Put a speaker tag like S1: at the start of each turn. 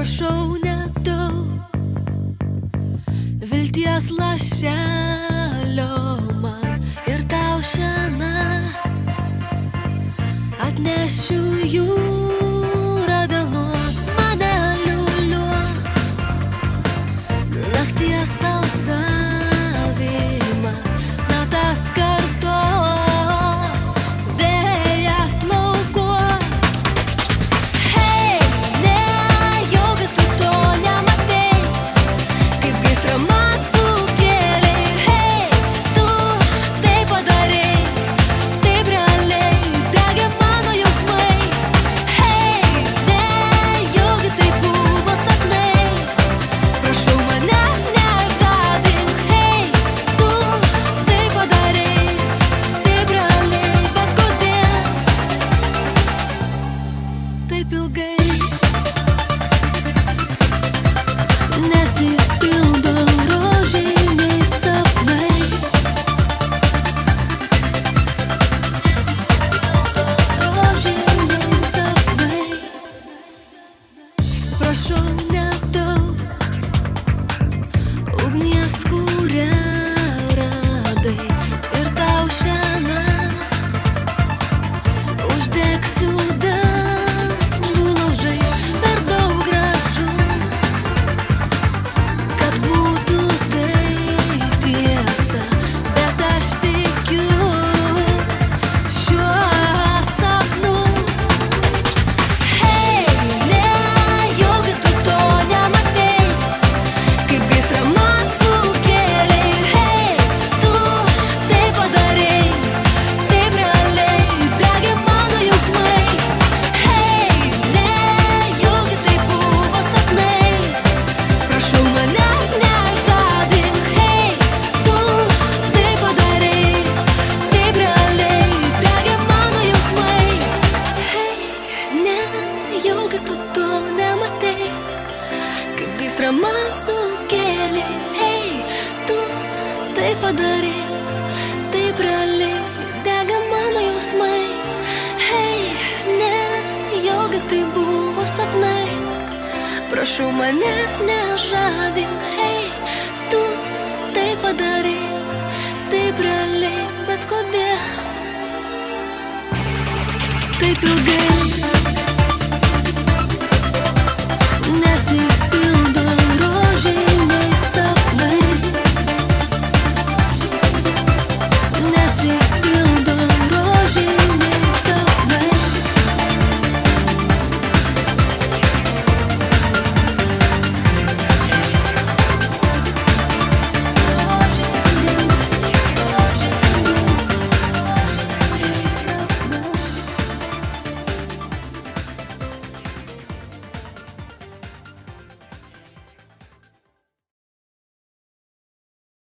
S1: prašau nedaug vilties lašelio man ir tau šiąnakt atnešiu jūrą delnuos mane liuliuos nakties alsavimas natas kartos vėjas laukuos. Hei, nejaugi tu to nematei, kaip gaisrą man sukėlei. Hei, tu tai padarei, taip realiai degė mano jausmai. Hei, nejaugi tai buvo sapnai, prašau manęs nežadink. Hei, tu tai padarei, taip realiai, bet kodėl taip ilgai nesipildo rožiniai sapnai, rožiniai sapnai. Prašau nedaug ugnies, kurią radai ir tau šiąnakt uždegsiu dangų laužais. Per daug gražu, kad būtų tai tiesa, bet aš tikiu šiuo sapnu. Hei, nejaugi tu to nematei, kaip gaisrą man sukėlei. Hei, tu tai padarei, taip realiai degė mano jausmai. Hei, nejaugi tai buvo sapnai, prašau manęs nežadink. Hei, tu tai padarei, taip realiai degė mano jausmai. Hei, nejaugi tu to nematei, kaip gaisrą man sukėlei. Hei, tu tai padarei, taip realiai dega mano jausmai. Hei, nejaugi tai buvo sapnai, prašau manęs nežadink. Hei, tu tai padarei, taip realiai, bet kodėl taip ilgai